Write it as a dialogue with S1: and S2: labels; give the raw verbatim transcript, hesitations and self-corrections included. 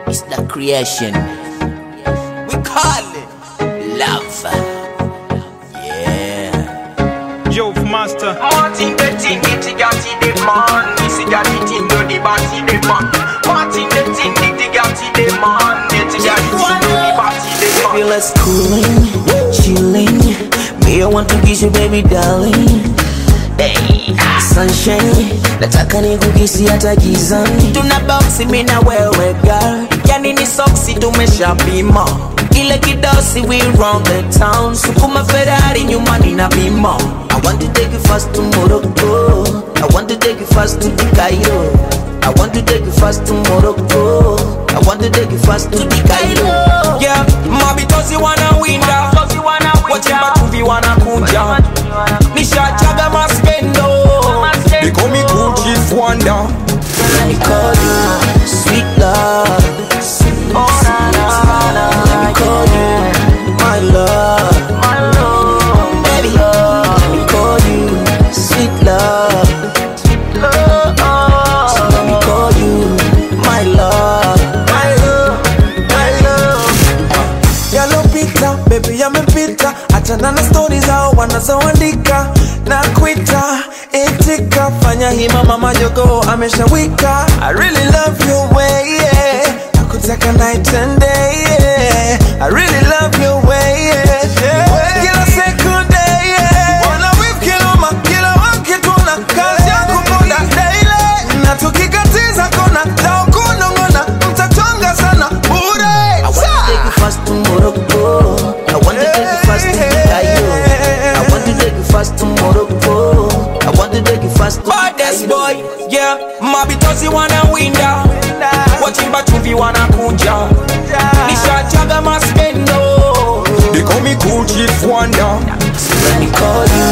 S1: It's the creation. We call it love. Yeah.
S2: Joe Master.
S3: Martin the thing, the gatti the man. This is gatti thing, the body the man. Martin the thing, the gatti the man. This is gatti thing, the body the man.
S1: Baby, let's cooling, chilling. Me, I want to kiss you, baby, darling. Hey, sunshine, nataka nikukisi hata gizani. Tuna boxi mimi na wewe girl. Yani ni soksi tumeshapima. Ile kidosi we run the town. Sukuma Ferrari nyuma nina bima. I want to take you fast to Morocco. I want to take you fast to the Cairo. I want to take you fast to Morocco. I want to take you fast to the Cairo. Yeah, mabitozi wana winda. Wachimba tuvi wana kunja. Nisha chaga maskendo.
S3: They call me cool chief wonder.
S1: Let me call you sweet love. Oh na na na. Let me call you my love. My love, baby. Let me call you sweet love. So let me call you my love.
S3: My love, my love.
S4: Yellow pita, baby yamepita. Achana na stories zao wanazoandika. Na kuita, itika. Fanya hima mama jogo ameshawika. I really love your way, yeah. Nakutaka night and day, yeah. I really love your way, yeah, yeah. Kila sekunde, yeah. Wana whip kila ma, kila wakituna. Kazi ya kuponda daily. Na tukikatiza kona, lao kunongona. Mtatonga sana, bure.
S1: I want to take you fast to Morocco. I want to take you fast to the Cairo. I want to take you fast to Morocco. I want to take you fast to
S4: Baddest boy, yeah. Mabitozi wana winda. Wachimba chumvi wana kunja. Nisha chaga maskendo.
S3: They call me cool chief wonder.
S1: So let me call you